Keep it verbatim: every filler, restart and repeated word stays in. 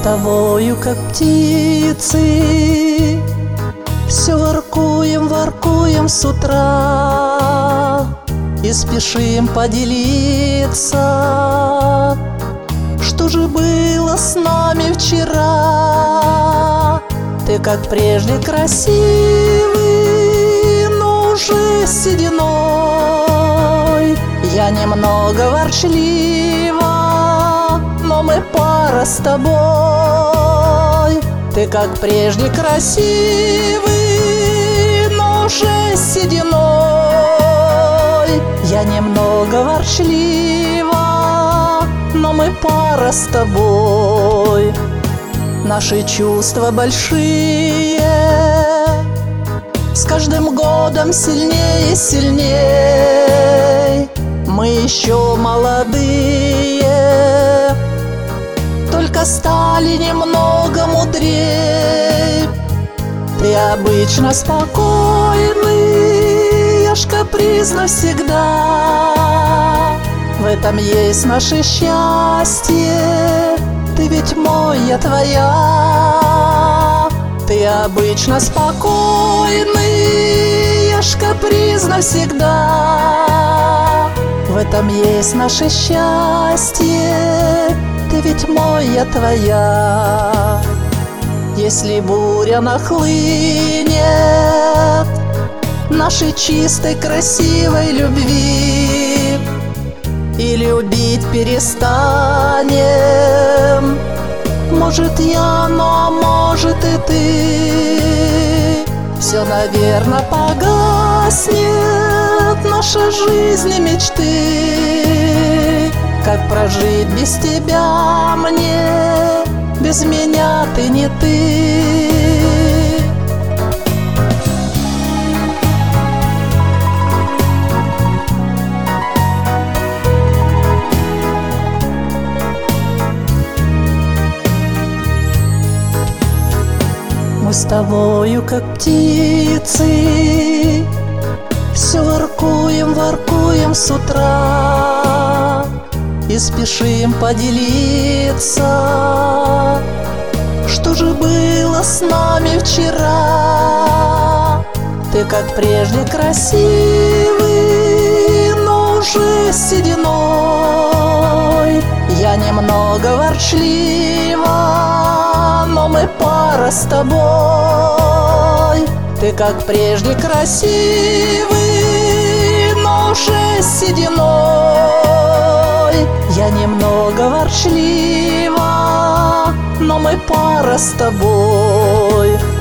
тобою, как птицы, все воркуем, воркуем с утра и спешим поделиться, что же было с нами вчера. Ты, как прежде, красивый, но уже с сединой. Я немного ворчлива, но мы пара с тобой. Ты, как прежде, красивый, но уже с сединой. Я немного ворчлива, но мы пара с тобой. Наши чувства большие, с каждым годом сильнее и сильнее. Мы еще молодые, только стали немного мудрее. Ты обычно спокойный, я ж капризна всегда. В этом есть наше счастье, ты ведь мой, я твоя. Ты обычно спокойный, я ж капризна всегда. В этом есть наше счастье, ты ведь мой, я твоя. Если буря нахлынет нашей чистой, красивой любви, и любить перестанем, может я, но может и ты, все, наверно, погаснет, наша жизнь и мечты. Как прожить без тебя мне, без меня ты не ты. Мы с тобою, как птицы, все воркуем, воркуем с утра и спешим поделиться, что же было с нами вчера. Ты, как прежде, красивый, но уже с сединой. Я немного ворчлива, но мы пара с тобой. Ты, как прежде, красивый, но уже с сединой. Я немного ворчлива, но мы пара с тобой.